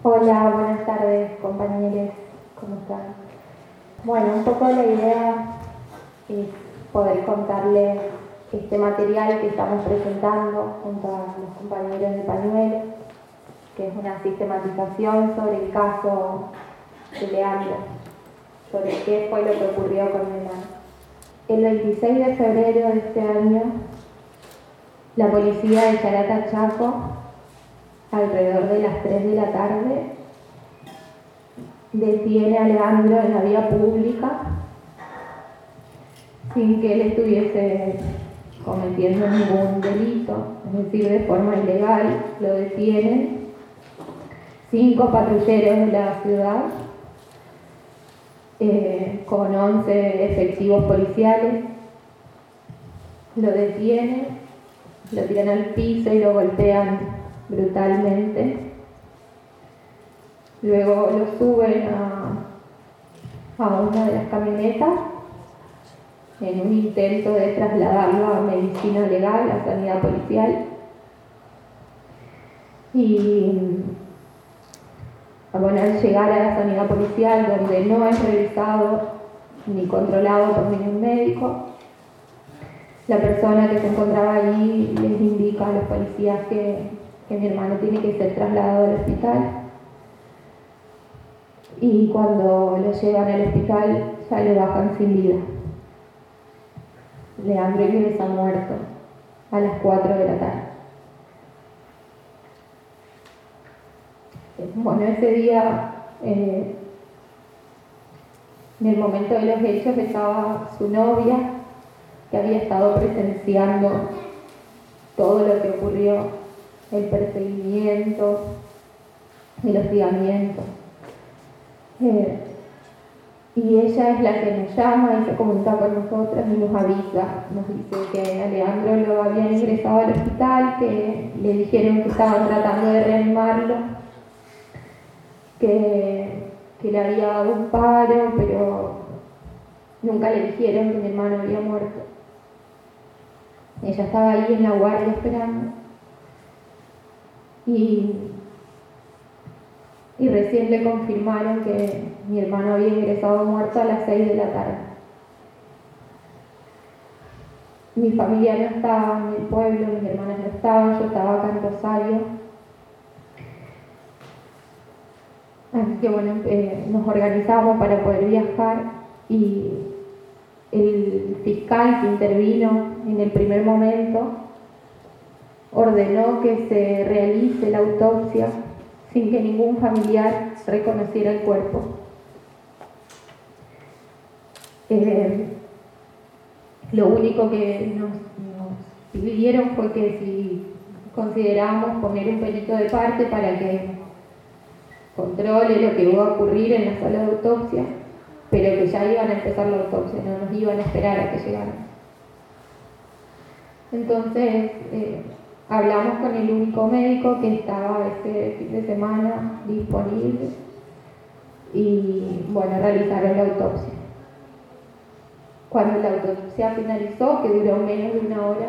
Hola, buenas tardes, compañeros, ¿cómo están? Bueno, un poco la idea es poder contarles este material que estamos presentando junto a los compañeros de Pañuelo, que es una sistematización sobre el caso de Leandro, sobre qué fue lo que ocurrió con mi hermano. El 26 de febrero de este año, la policía de Charata, Chaco, alrededor de las 3 de la tarde, detiene a Leandro en la vía pública sin que él estuviese cometiendo ningún delito, es decir, de forma ilegal. Lo detienen 5 patrulleros de la ciudad con 11 efectivos policiales. Lo detienen, lo tiran al piso y lo golpean brutalmente. Luego lo suben a una de las camionetas en un intento de trasladarlo a medicina legal, a sanidad policial. Y bueno, al llegar a la sanidad policial, donde no es revisado ni controlado por ningún médico, la persona que se encontraba allí les indica a los policías que mi hermano tiene que ser trasladado al hospital. Y cuando lo llevan al hospital ya lo bajan sin vida. Leandro ingresa muerto a las 4 de la tarde. Bueno, ese día, en el momento de los hechos, estaba su novia, que había estado presenciando todo lo que ocurrió, el perseguimiento, el hostigamiento. Y ella es la que nos llama y se comunica con nosotras y nos avisa, nos dice que a Leandro lo habían ingresado al hospital, que le dijeron que estaban tratando de reanimarlo, que le había dado un paro, pero nunca le dijeron que mi hermano había muerto. Ella estaba ahí en la guardia esperando y recién le confirmaron que mi hermano había ingresado muerto a las 6 de la tarde. Mi familia no estaba en el pueblo, mis hermanas no estaban, yo estaba acá en Rosario. Así que bueno, nos organizamos para poder viajar y el fiscal que intervino en el primer momento ordenó que se realice la autopsia sin que ningún familiar reconociera el cuerpo. Lo único que nos pidieron fue que si considerábamos poner un perito de parte para que controle lo que iba a ocurrir en la sala de autopsia, pero que ya iban a empezar la autopsia, no nos iban a esperar a que llegaran. Entonces, hablamos con el único médico que estaba ese fin de semana disponible y bueno, realizaron la autopsia. Cuando la autopsia finalizó, que duró menos de una hora,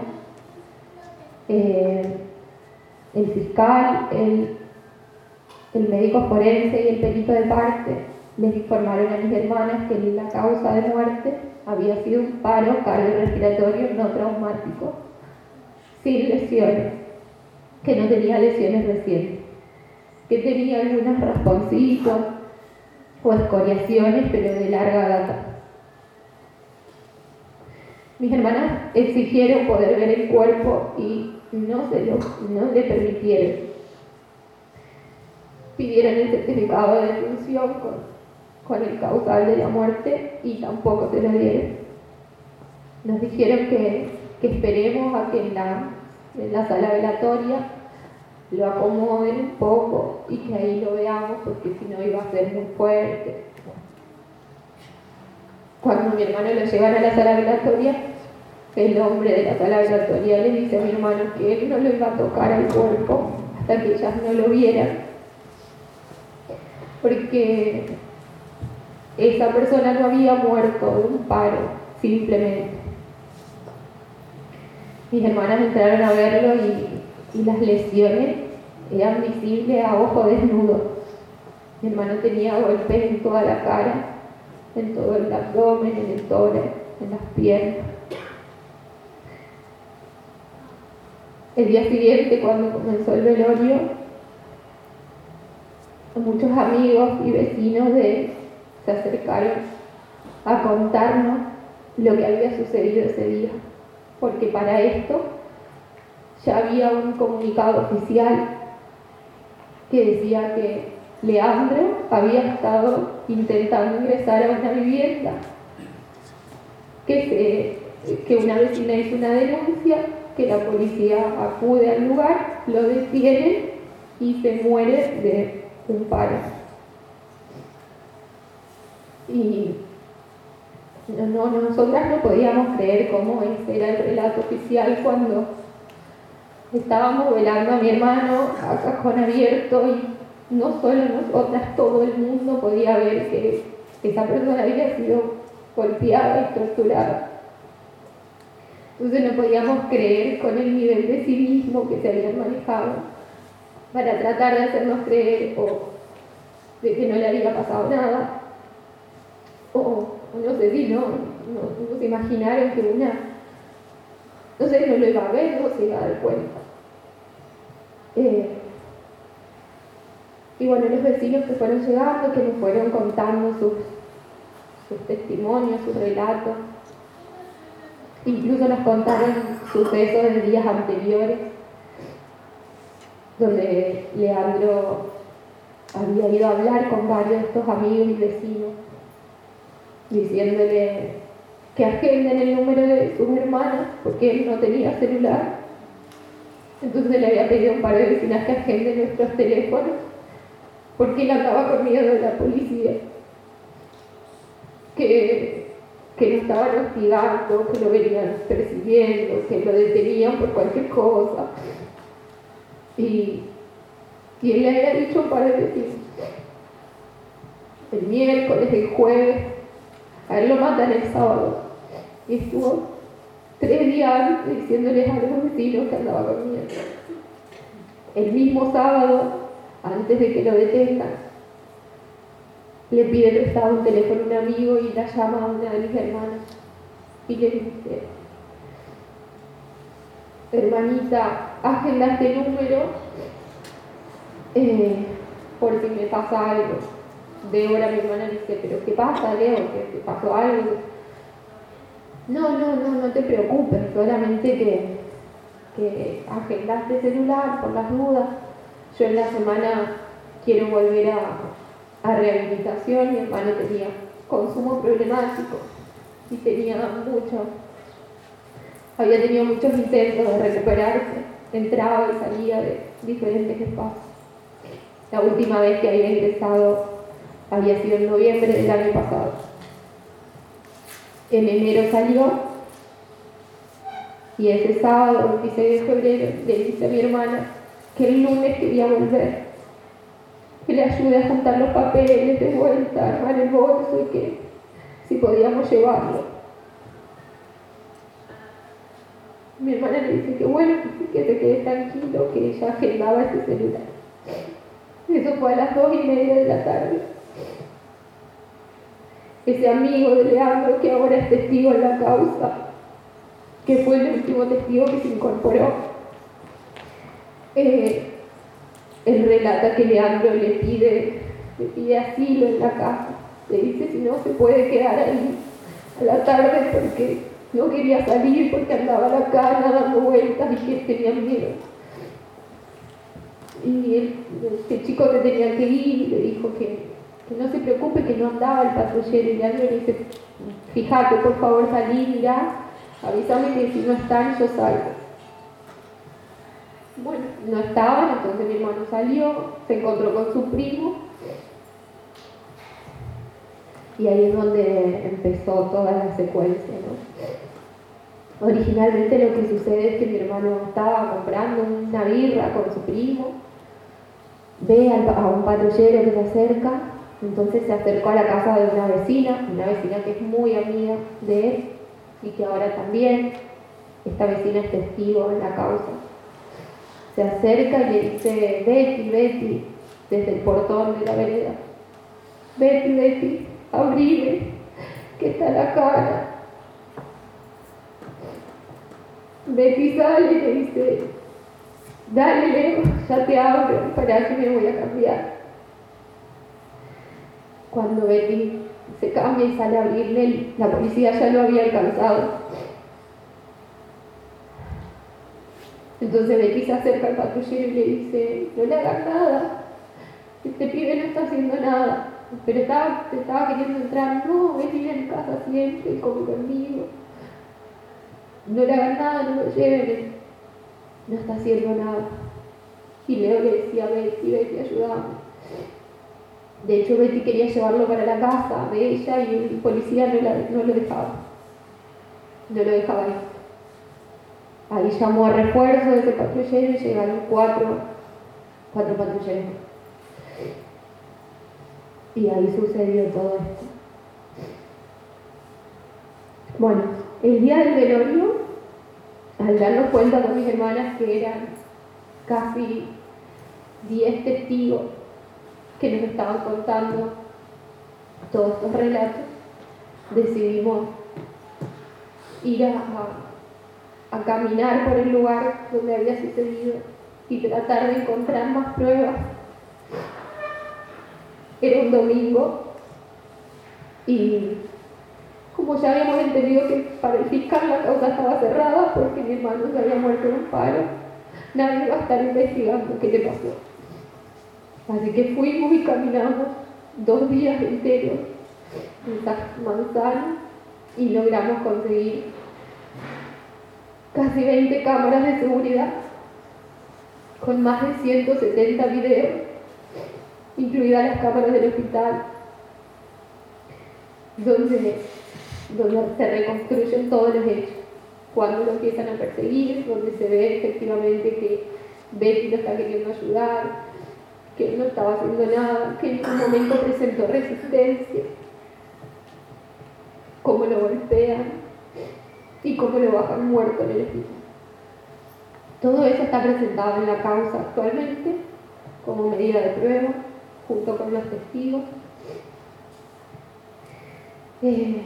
el fiscal, el médico forense y el perito de parte les informaron a mis hermanas que la causa de muerte había sido un paro cardiorrespiratorio no traumático, sin lesiones, que no tenía lesiones recientes, que tenía algunos rasponcitos o escoriaciones, pero de larga data. Mis hermanas exigieron poder ver el cuerpo y no le permitieron. Pidieron el certificado de defunción con el causal de la muerte y tampoco se lo dieron. Nos dijeron que esperemos a que en la sala velatoria lo acomoden un poco y que ahí lo veamos, porque si no iba a ser muy fuerte. Cuando mi hermano lo llevan a la sala velatoria, el hombre de la sala velatoria le dice a mi hermano que él no lo iba a tocar al cuerpo hasta que ellas no lo vieran, porque esa persona no había muerto de un paro, simplemente. Mis hermanas entraron a verlo y las lesiones eran visibles a ojo desnudo. Mi hermano tenía golpes en toda la cara, en todo el abdomen, en el tórax, en las piernas. El día siguiente, cuando comenzó el velorio, muchos amigos y vecinos de él se acercaron a contarnos lo que había sucedido ese día, porque para esto ya había un comunicado oficial que decía que Leandro había estado intentando ingresar a una vivienda, que una vecina hizo una denuncia, que la policía acude al lugar, lo detiene y se muere de un paro. Y nosotras no podíamos creer cómo ese era el relato oficial cuando estábamos velando a mi hermano a cajón abierto y no solo nosotras, todo el mundo podía ver que esa persona había sido golpeada y torturada. Entonces no podíamos creer con el nivel de cinismo que se habían manejado para tratar de hacernos creer o de que no le había pasado nada, o no sé si no se imaginaron que no lo iba a ver, no se iba a dar cuenta. Y bueno, los vecinos que fueron llegando, que nos fueron contando sus testimonios, sus relatos, incluso nos contaron sucesos de días anteriores, donde Leandro había ido a hablar con varios de estos amigos y vecinos, diciéndole que agenden el número de sus hermanas, porque él no tenía celular. Entonces le había pedido a un par de vecinas que agenden nuestros teléfonos, porque él andaba con miedo de la policía, que lo estaban hostigando, que lo venían persiguiendo, que lo detenían por cualquier cosa. Y él le había dicho a un par de vecinos, el miércoles, el jueves, a él lo matan el sábado. Y estuvo 3 días antes diciéndoles a los vecinos que andaba con miedo. El mismo sábado, antes de que lo detengan, le pide prestado un teléfono a un amigo y la llama a una de mis hermanas y le dice: hermanita, agenda este número por si me pasa algo. Débora, mi hermana, dice: ¿pero qué pasa, Leo? ¿Te pasó algo? No te preocupes, solamente que agendaste celular por las dudas. Yo en la semana quiero volver a rehabilitación. Mi hermano tenía consumo problemático y había tenido muchos intentos de recuperarse, entraba y salía de diferentes espacios. La última vez que había ingresado había sido en noviembre del año pasado. En enero salió y ese sábado, 26 de febrero, le dice a mi hermana que el lunes quería volver, que le ayude a juntar los papeles de vuelta, a armar el bolso y que si podíamos llevarlo. Mi hermana le dice que bueno, que se quede tranquilo, que ella agendaba ese celular. Eso fue a las 2:30 de la tarde. Ese amigo de Leandro, que ahora es testigo en la causa, que fue el último testigo que se incorporó, él relata que Leandro le pide asilo en la casa. Le dice si no se puede quedar ahí a la tarde porque no quería salir, porque andaba a la cana dando vueltas y que tenía miedo. Y este chico que tenía que ir le dijo que no se preocupe, que no andaba el patrullero. Y Leandro le dice: fíjate, por favor, salí, mirá, avísame que si no están yo salgo. Bueno, no estaban, entonces mi hermano salió, se encontró con su primo y ahí es donde empezó toda la secuencia, ¿no? Originalmente lo que sucede es que mi hermano estaba comprando una birra con su primo, ve a un patrullero que se acerca, entonces se acercó a la casa de una vecina que es muy amiga de él y que ahora también, esta vecina es testigo en la causa. Se acerca y le dice: Betty, desde el portón de la vereda. Betty, Betty, abrime, que está la cara. Betty sale y le dice, dale, Leo, ya te abro, para que me voy a cambiar. Cuando Betty se cambia y sale a abrirle, la policía ya lo había alcanzado. Entonces Betty se acerca al patrullero y le dice, no le hagas nada, este pibe no está haciendo nada, pero estaba queriendo entrar. No, él vive en casa siempre, él come conmigo, no le hagan nada, no lo lleven, no está haciendo nada. Y Leo le decía a Betty, Betty, ayúdame. De hecho, Betty quería llevarlo para la casa de ella y el policía no lo dejaba. No lo dejaba ir. Ahí llamó a refuerzo de ese patrullero y llegaron cuatro patrulleros. Y ahí sucedió todo esto. Bueno, el día del velorio, al darnos cuenta con mis hermanas que eran casi 10 testigos que nos estaban contando todos estos relatos, decidimos ir a caminar por el lugar donde había sucedido y tratar de encontrar más pruebas. Era un domingo y como ya habíamos entendido que para el fiscal la causa estaba cerrada porque mi hermano se había muerto en un paro, nadie iba a estar investigando qué le pasó. Así que fuimos y caminamos 2 días enteros en esa manzana y logramos conseguir casi 20 cámaras de seguridad con más de 170 videos, incluidas las cámaras del hospital, donde se reconstruyen todos los hechos. Cuando lo empiezan a perseguir, donde se ve efectivamente que Betty lo está queriendo ayudar, que él no estaba haciendo nada, que en un momento presentó resistencia, cómo lo golpean y cómo lo bajan muerto en el hospital. Todo eso está presentado en la causa actualmente como medida de prueba, junto con los testigos. Es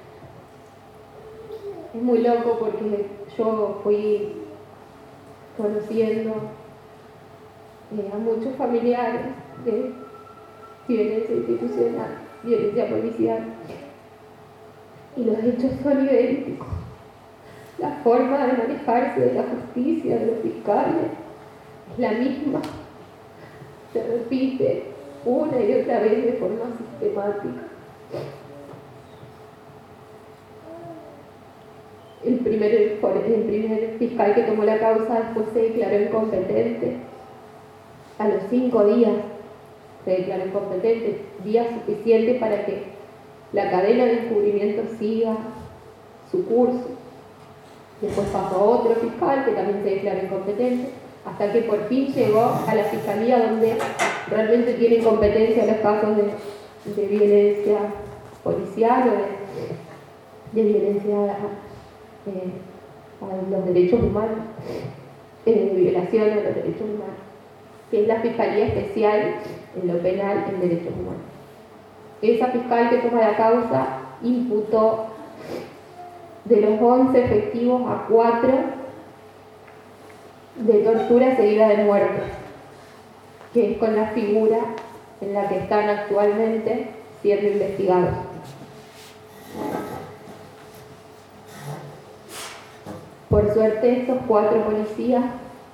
muy loco porque yo fui conociendo a muchos familiares de violencia institucional, violencia policial, y los hechos son idénticos. La forma de manejarse de la justicia, de los fiscales, es la misma. Se repite una y otra vez de forma sistemática. El primer fiscal que tomó la causa después se declaró incompetente. A los 5 días se declaró incompetente, días suficientes para que la cadena de encubrimiento siga su curso. Después pasó a otro fiscal que también se declaró incompetente, hasta que por fin llegó a la fiscalía, donde realmente tienen competencia los casos de violencia policial o de violencia a los derechos humanos, de violación a los derechos humanos, que es la Fiscalía Especial en lo penal en derechos humanos. Esa fiscal que toma la causa imputó de los 11 efectivos a 4 de tortura seguida de muerte, que es con la figura en la que están actualmente siendo investigados. Por suerte, estos 4 policías,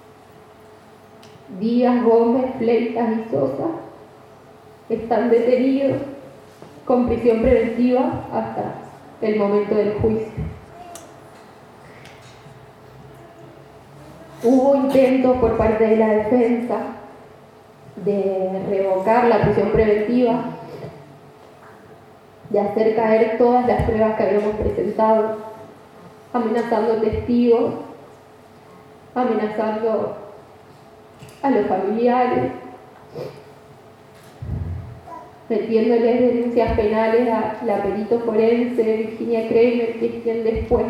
Díaz, Gómez, Fleitas y Sosa, están detenidos con prisión preventiva hasta el momento del juicio. Hubo intentos por parte de la defensa de revocar la prisión preventiva, de hacer caer todas las pruebas que habíamos presentado, amenazando testigos, amenazando a los familiares, metiéndoles denuncias penales a la perito forense Virginia Kramer, que es quien después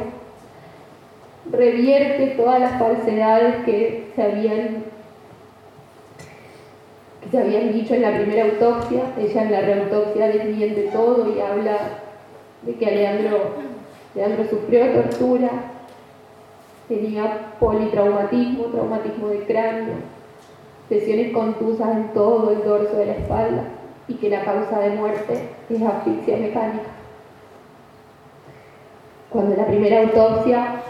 revierte todas las falsedades que que se habían dicho en la primera autopsia. Ella en la reautopsia desmiente todo y habla de que Leandro sufrió tortura, tenía politraumatismo, traumatismo de cráneo, lesiones contusas en todo el dorso de la espalda y que la causa de muerte es asfixia mecánica. Cuando en la primera autopsia,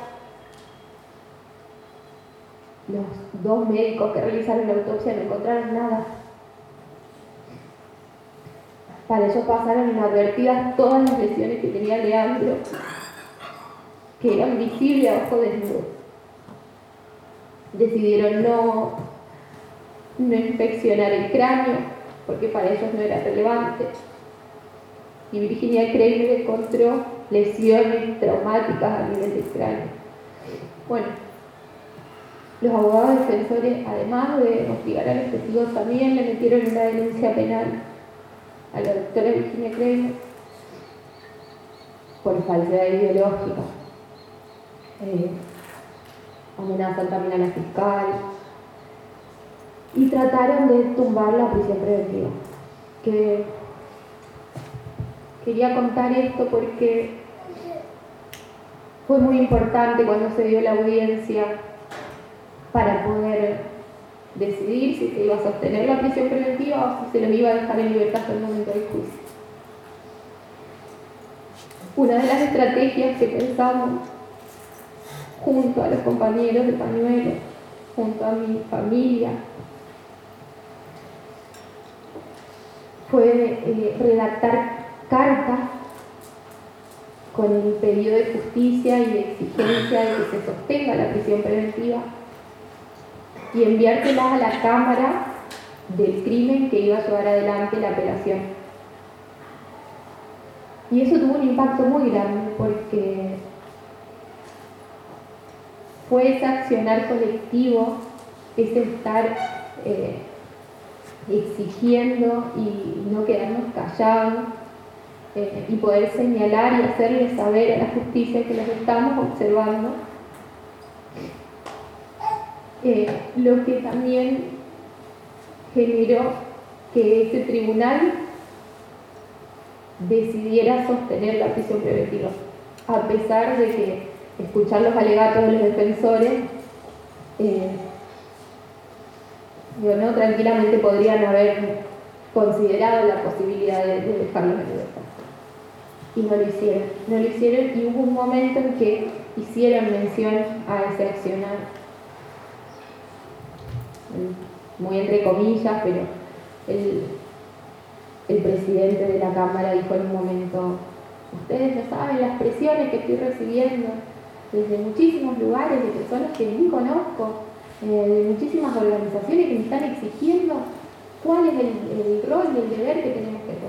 los 2 médicos que realizaron la autopsia no encontraron nada. Para ellos pasaron inadvertidas todas las lesiones que tenía Leandro, que eran visibles a ojo desnudo. Decidieron no inspeccionar el cráneo, porque para ellos no era relevante. Y Virginia Kramer encontró lesiones traumáticas a nivel del cráneo. Bueno, los abogados defensores, además de hostigar a los testigos, también le metieron una denuncia penal a la doctora Virginia Kramer por falsedad ideológica. Amenazan también a la fiscal y trataron de tumbar la prisión preventiva. Que quería contar esto porque fue muy importante cuando se dio la audiencia para poder decidir si se iba a sostener la prisión preventiva o si se los iba a dejar en libertad hasta el momento del juicio. Una de las estrategias que pensamos junto a los compañeros de Pañuelo, junto a mi familia, fue redactar cartas con el pedido de justicia y de exigencia de que se sostenga la prisión preventiva y enviárselas a la Cámara del crimen que iba a llevar adelante la apelación. Y eso tuvo un impacto muy grande porque fue ese accionar colectivo, ese estar exigiendo y no quedarnos callados y poder señalar y hacerle saber a la justicia que los estamos observando, lo que también generó que ese tribunal decidiera sostener la prisión preventiva, a pesar de que escuchar los alegatos de los defensores, tranquilamente podrían haber considerado la posibilidad de dejarlos en libertad. Y no lo hicieron y hubo un momento en que hicieron mención a ese accionar, muy entre comillas, pero el presidente de la Cámara dijo en un momento: ustedes no saben las presiones que estoy recibiendo desde muchísimos lugares, de personas que ni conozco, de muchísimas organizaciones que me están exigiendo cuál es el rol y el deber que tenemos que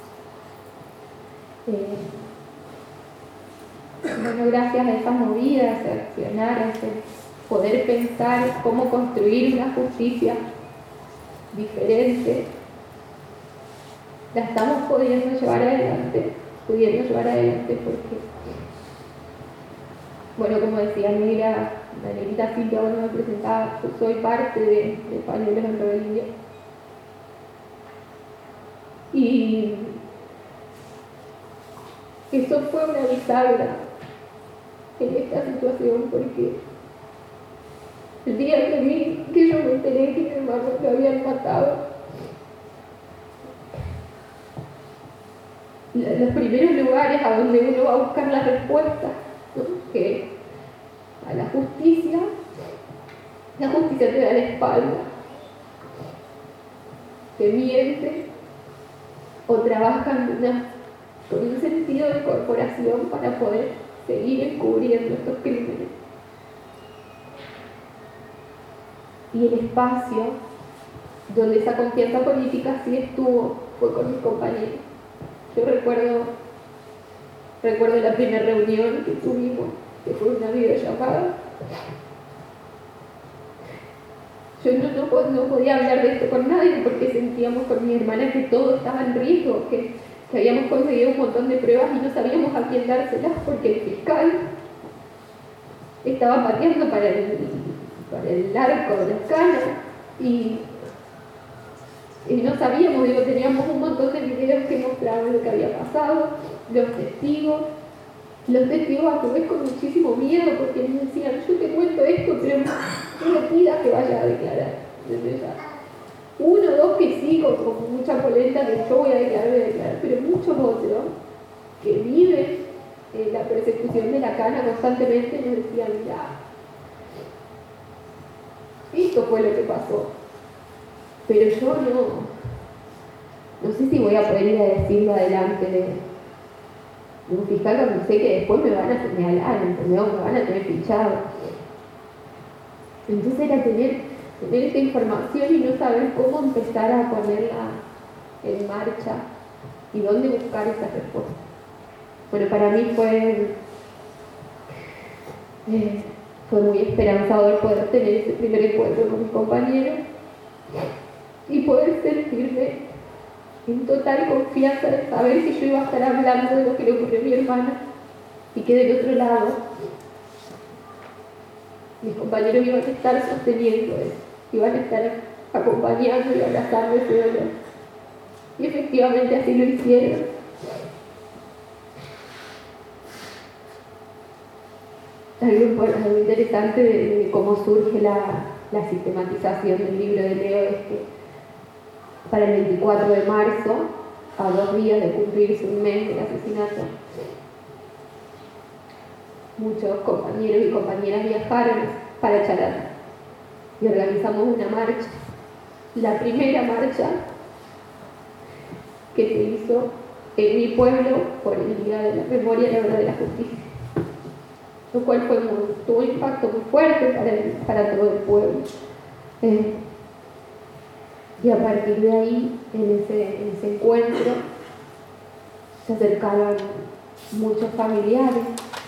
tener. Bueno, gracias a esas movidas, a ese accionar, a ese poder pensar cómo construir una justicia diferente, la estamos pudiendo llevar adelante porque, bueno, como decía la negrita Silvia cuando me presentaba, yo soy parte de Pañuelos en Rebeldía. Y eso fue una bisagra en esta situación, porque el día que yo me enteré que mi hermano lo habían matado, los primeros lugares a donde uno va a buscar la respuesta, ¿no? Que a la justicia te da la espalda, te miente o trabajan con un sentido de corporación para poder seguir encubriendo estos crímenes. Y el espacio donde esa confianza política sí estuvo fue con mis compañeros. Yo recuerdo la primera reunión que tuvimos, que fue una videollamada. Yo no podía hablar de esto con nadie porque sentíamos con mi hermana que todo estaba en riesgo, que habíamos conseguido un montón de pruebas y no sabíamos a quién dárselas porque el fiscal estaba pateando para el arco de la escala y no sabíamos, teníamos un montón de videos que mostraban lo que había pasado, los testigos a su vez con muchísimo miedo, porque me decían, yo te cuento esto, pero no me pidas que vayas a declarar. Entonces, uno o dos que sí, con mucha polenta, que yo voy a declarar, pero muchos otros que viven la persecución de la cana constantemente nos decían, mira, esto fue lo que pasó, pero yo no sé si voy a poder ir a decirlo adelante de un fiscal cuando sé que después me van a señalar, me van a tener fichado. Entonces era tener esta información y no saber cómo empezar a ponerla en marcha y dónde buscar esa respuesta. Bueno, para mí fue muy esperanzador poder tener ese primer encuentro con mis compañeros y poder sentirme en total confianza de saber que yo iba a estar hablando de lo que le ocurrió a mi hermana y que del otro lado mis compañeros iban a estar sosteniendo eso, iban a estar acompañando y abrazando ese dolor. Y efectivamente así lo hicieron. Algo interesante de cómo surge la sistematización del libro de Leo es que para el 24 de marzo, a 2 días de cumplirse un mes del asesinato, muchos compañeros y compañeras viajaron para Charata y organizamos una marcha, la primera marcha que se hizo en mi pueblo por el Día de la Memoria y la Verdad de la Justicia, lo cual tuvo un impacto muy fuerte para todo el pueblo. Y a partir de ahí, en ese encuentro, se acercaron muchos familiares,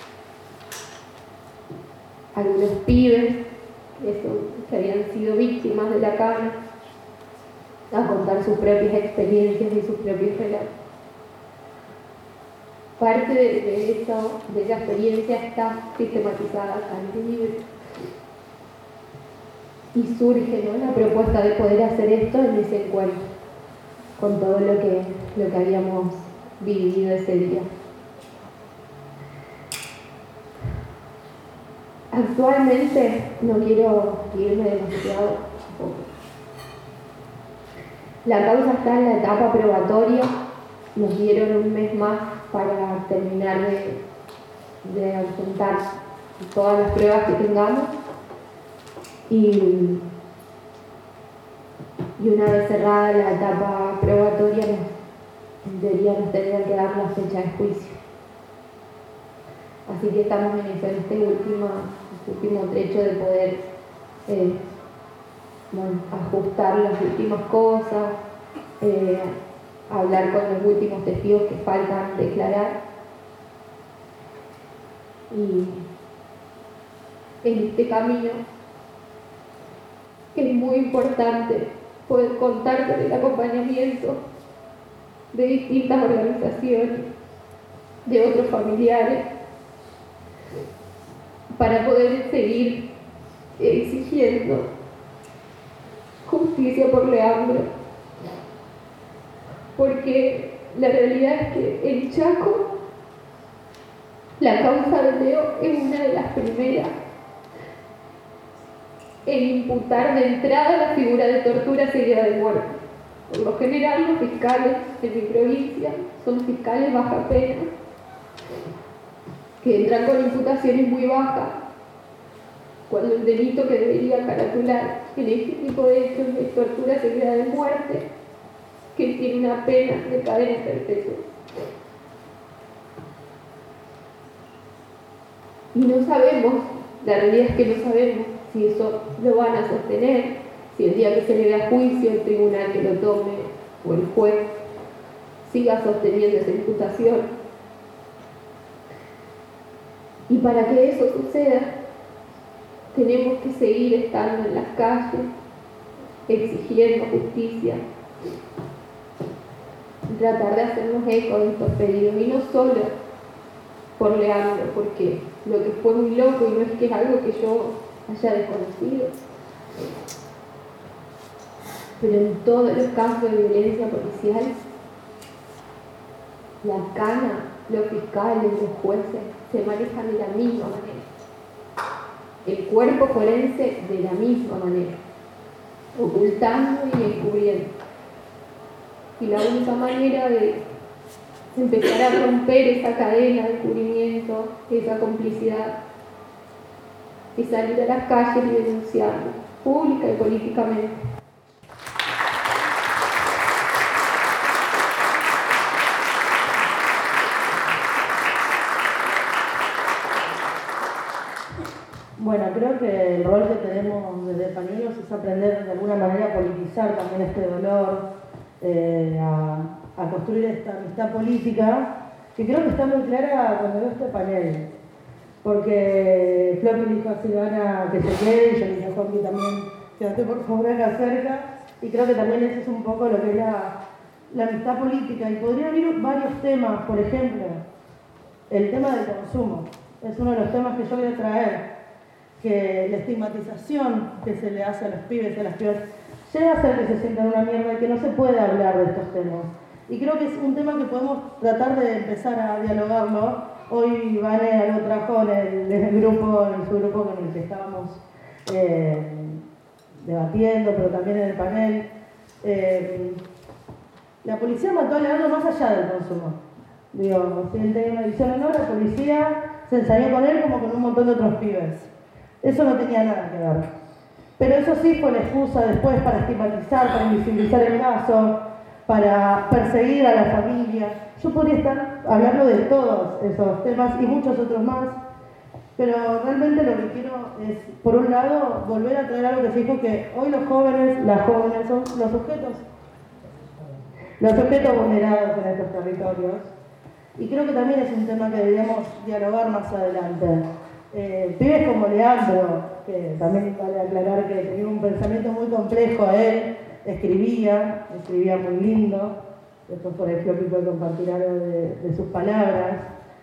algunos pibes que habían sido víctimas de la cana, a contar sus propias experiencias y sus propios relatos. Parte de esa experiencia está sistematizada acá en el libro. Y surge, ¿no?, la propuesta de poder hacer esto en ese encuentro, con todo lo que habíamos vivido ese día. Actualmente no quiero irme demasiado. La causa está en la etapa probatoria, nos dieron un mes más para terminar de ausentar todas las pruebas que tengamos. Y una vez cerrada la etapa probatoria, en teoría nos tendrían que dar la fecha de juicio. Así que estamos en este último trecho de poder ajustar las últimas cosas, hablar con los últimos testigos que faltan declarar. Y en este camino es muy importante poder contar con el acompañamiento de distintas organizaciones, de otros familiares, para poder seguir exigiendo justicia por Leandro, porque la realidad es que en Chaco la causa de Leo es una de las primeras en imputar de entrada la figura de tortura seguida de muerte. Por lo general, los fiscales de mi provincia son fiscales baja pena, que entran con imputaciones muy bajas, cuando el delito que debería caratular en este tipo de hechos es tortura seguida de muerte, que tiene una pena de cadena perpetua. Y no sabemos, la realidad es que no sabemos si eso lo van a sostener, si el día que se le dé a juicio el tribunal que lo tome o el juez siga sosteniendo esa imputación. Y para que eso suceda, tenemos que seguir estando en las calles, exigiendo justicia, tratar de hacernos eco de estos pedidos, y no solo por Leandro, porque lo que fue muy loco, y no es que es algo que yo haya desconocido, pero en todos los casos de violencia policial, la cana, los fiscales, los jueces se manejan de la misma manera. El cuerpo forense de la misma manera, ocultando y encubriendo. Y la única manera de empezar a romper esa cadena de encubrimiento, esa complicidad, es salir a las calles y denunciarlo, pública y políticamente. Bueno, creo que el rol que tenemos desde Pañuelos es aprender de alguna manera a politizar también este dolor, a construir esta amistad política, que creo que está muy clara cuando veo este panel. Porque Floppy dijo a Silvana que se quede, y yo le dije a Juanpi también, quédate por favor acá cerca, y creo que también ese es un poco lo que es la amistad política. Y podría haber varios temas, por ejemplo, el tema del consumo, es uno de los temas que yo voy a traer, que la estigmatización que se le hace a los pibes y a las pibas llega a hacer que se sientan una mierda y que no se puede hablar de estos temas. Y creo que es un tema que podemos tratar de empezar a dialogarlo. Hoy Vane lo trajo en el grupo, en su grupo con el que estábamos debatiendo, pero también en el panel. La policía mató a Leandro más allá del consumo. Digo, si él tenía una adicción o no, la policía se ensayó con él como con un montón de otros pibes. Eso no tenía nada que ver. Pero eso sí fue la excusa después para estigmatizar, para invisibilizar el caso, para perseguir a la familia. Yo podría estar hablando de todos esos temas y muchos otros más, pero realmente lo que quiero es, por un lado, volver a traer algo que se dijo, que hoy los jóvenes, las jóvenes son los sujetos vulnerados en estos territorios. Y creo que también es un tema que deberíamos dialogar más adelante. Pibes como Leandro, que también vale aclarar que tenía un pensamiento muy complejo, él escribía muy lindo, después por el Floppy puede compartir algo de sus palabras,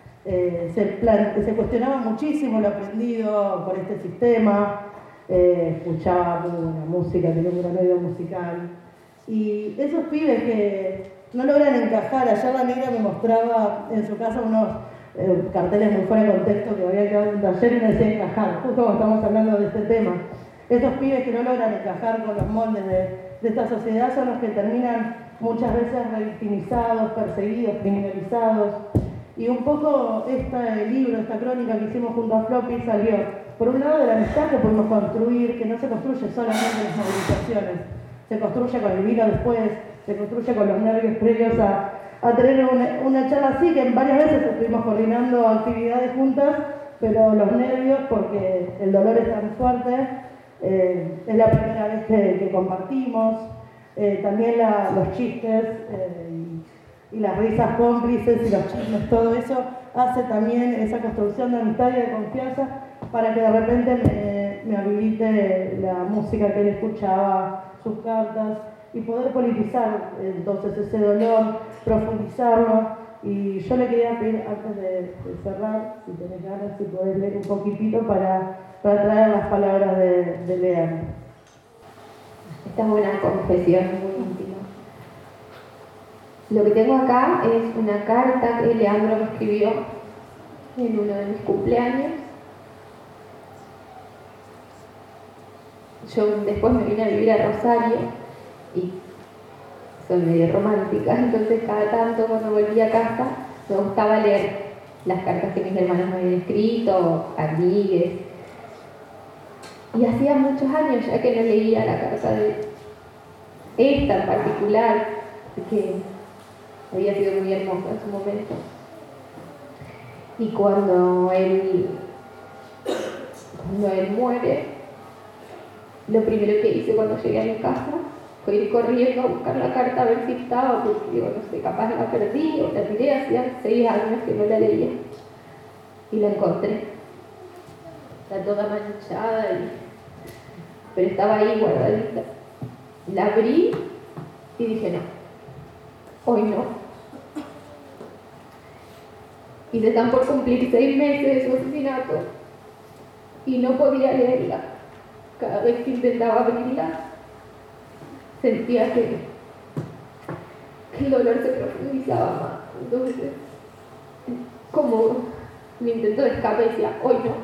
se cuestionaba muchísimo lo aprendido por este sistema, escuchaba muy buena música, tenía un gran oído musical, y esos pibes que no logran encajar. Ayer la negra me mostraba en su casa unos carteles muy fuera de contexto que había quedado en un taller y no decía encajar, justo como estamos hablando de este tema. Estos pibes que no logran encajar con los moldes de esta sociedad son los que terminan muchas veces revictimizados, perseguidos, criminalizados. Y un poco este libro, esta crónica que hicimos junto a Floppy salió, por un lado, de la amistad que pudimos construir, que no se construye solamente en las movilizaciones, se construye con el vino después, se construye con los nervios previos a tener una charla así, que varias veces estuvimos coordinando actividades juntas, pero los nervios, porque el dolor es tan fuerte, es la primera vez que compartimos, también los chistes y las risas cómplices y los chismes, todo eso hace también esa construcción de amistad y de confianza para que de repente me habilite la música que él escuchaba, sus cartas, y poder politizar entonces ese dolor, profundizarlo. Y yo le quería pedir, antes de cerrar, si tenés ganas, si podés leer un poquitito para traer las palabras de Leandro. Esta es una confesión muy íntima. Lo que tengo acá es una carta que Leandro me escribió en uno de mis cumpleaños. Yo después me vine a vivir a Rosario y soy medio romántica, entonces cada tanto cuando volví a casa me gustaba leer las cartas que mis hermanos me habían escrito, amigues. Y hacía muchos años ya que no leía la carta de esta en particular, que había sido muy hermosa en su momento. Y cuando él muere, lo primero que hice cuando llegué a mi casa fue ir corriendo a buscar la carta a ver si estaba, porque digo, no sé, capaz la perdí o la tiré, hacía 6 años que no la leía. Y la encontré. Está toda manchada, pero estaba ahí guardadita. La abrí y dije, no, hoy no. Y se están por cumplir 6 meses de su asesinato y no podía leerla. Cada vez que intentaba abrirla, sentía que el dolor se profundizaba más. Entonces, como mi intento de escape decía, hoy no.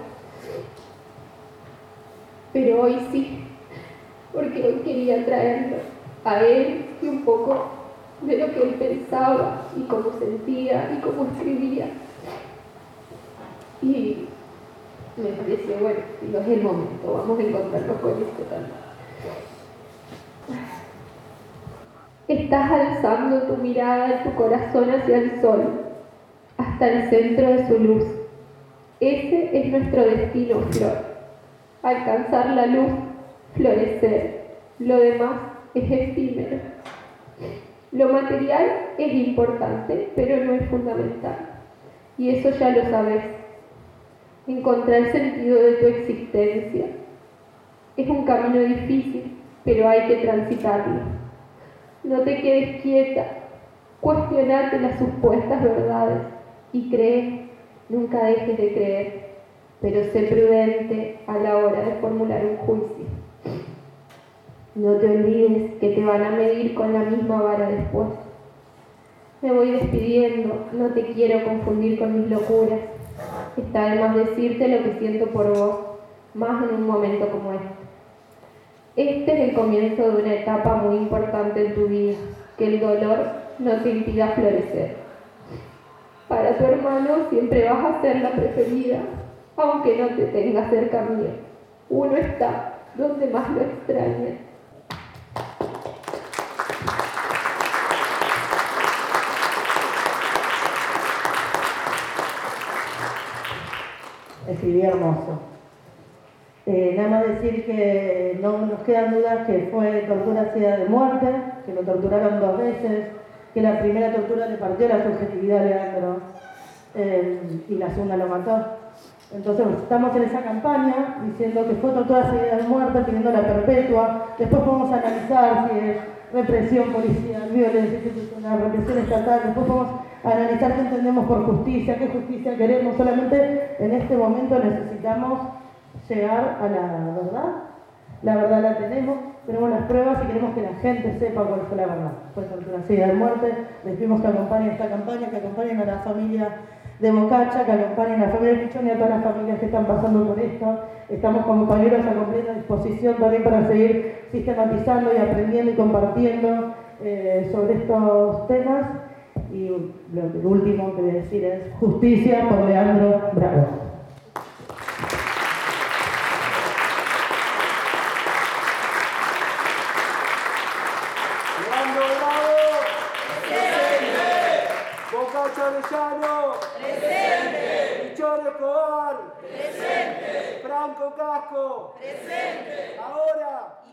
Pero hoy sí, porque hoy quería traerlo a él y un poco de lo que él pensaba y cómo sentía y cómo escribía. Y me pareció, bueno, digo, es el momento, vamos a encontrarnos con esto también. Estás alzando tu mirada y tu corazón hacia el sol, hasta el centro de su luz. Ese es nuestro destino, Flor. Alcanzar la luz, florecer. Lo demás es efímero. Lo material es importante, pero no es fundamental. Y eso ya lo sabes. Encontrar el sentido de tu existencia. Es un camino difícil, pero hay que transitarlo. No te quedes quieta, cuestionate las supuestas verdades y cree, nunca dejes de creer, pero sé prudente a la hora de formular un juicio. No te olvides que te van a medir con la misma vara después. Me voy despidiendo, no te quiero confundir con mis locuras. Está de más decirte lo que siento por vos, más en un momento como este. Este es el comienzo de una etapa muy importante en tu vida, que el dolor no te impida florecer. Para tu hermano siempre vas a ser la preferida, aunque no te tenga cerca mío. Uno está donde más lo extraña. Escribí hermoso. Nada más decir que no nos quedan dudas que fue tortura asida de muerte, que lo torturaron 2 veces, que la primera tortura le partió la subjetividad a Leandro y la segunda lo mató. Entonces estamos en esa campaña diciendo que fue tortura asida de muerte, pidiendo la perpetua. Después podemos analizar si es represión policial, violencia institucional, represión estatal. Después podemos analizar qué entendemos por justicia, qué justicia queremos. Solamente en este momento necesitamos llegar a la verdad. La verdad la tenemos las pruebas y queremos que la gente sepa cuál fue la verdad. Fue tortura asida de muerte. Les pedimos que acompañen esta campaña, que acompañen a la familia de Bocacha, que acompañen a la familia de Pichón y a todas las familias que están pasando por esto. Estamos como compañeros a completa disposición también para seguir sistematizando y aprendiendo y compartiendo sobre estos temas. Y lo último que voy a decir es justicia por Leandro Bravo. Chavellano, presente. Pichón Escobar, presente. Franco Casco, presente. Ahora.